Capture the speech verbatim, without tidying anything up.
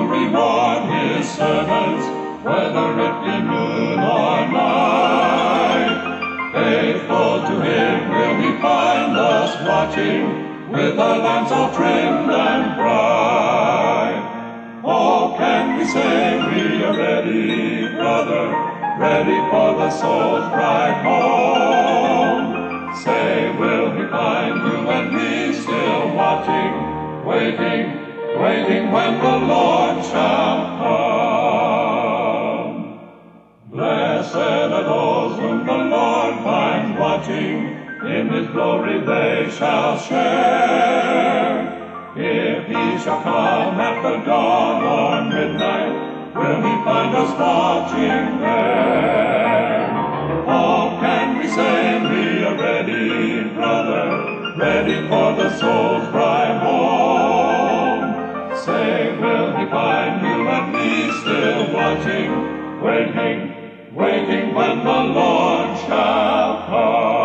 reward his servants, whether it be noon or night. Faithful to him will he find us watching, with our lamps all trimmed and bright. Oh, can we say we are ready, brother, ready for the soul's bright home? Say, will he find you and me still watching, waiting, waiting when the Lord shall come? Blessed are those whom the Lord finds watching, in his glory they shall share. If he shall come at the dawn or midnight, will he find us watching there? Oh, can we say we are ready, brother, ready for the soul's bright home? Say, will he find you and me still watching, waiting, waiting when the Lord shall come?